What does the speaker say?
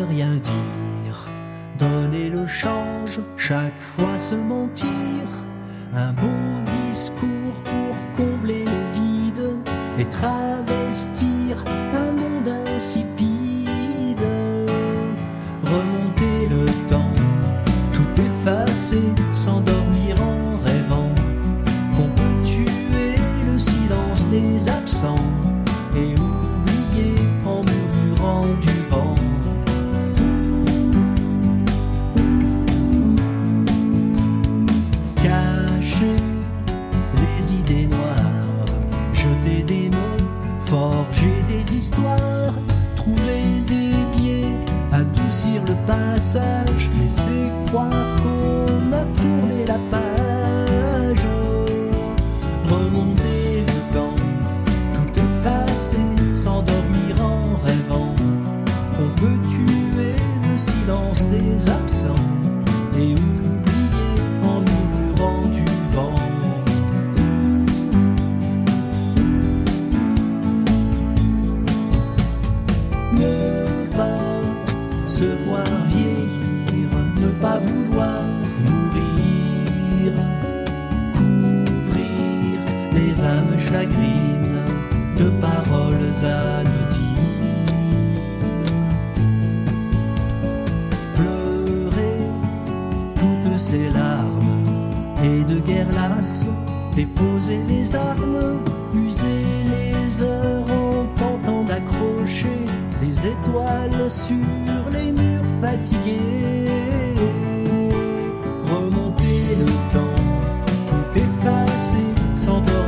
rien dire, donner le change, chaque fois se mentir, un beau discours pour combler le vide et travestir un monde insipide. Remonter le temps, tout effacer, s'endormir en rêvant qu'on peut tuer le silence des absents et oublier en murmurant du vent. Cacher les idées noires, jeter des mots, forger des histoires, trouver des biais, adoucir le passage, laisser croire qu'on a tourné la page. Remonter le temps, tout effacer, s'endormir en rêvant qu'on peut tuer le silence des absents et oublier en murmurant du vent. Ne pas se voir vieillir, ne pas vouloir mourir, couvrir les âmes chagrines de paroles anodines, pleurer toutes ces larmes et de guerre lasse, déposer les armes, user les heures en tentant d'accrocher des étoiles sur les murs fatigués. Remonter le temps, tout effacer, s'endormir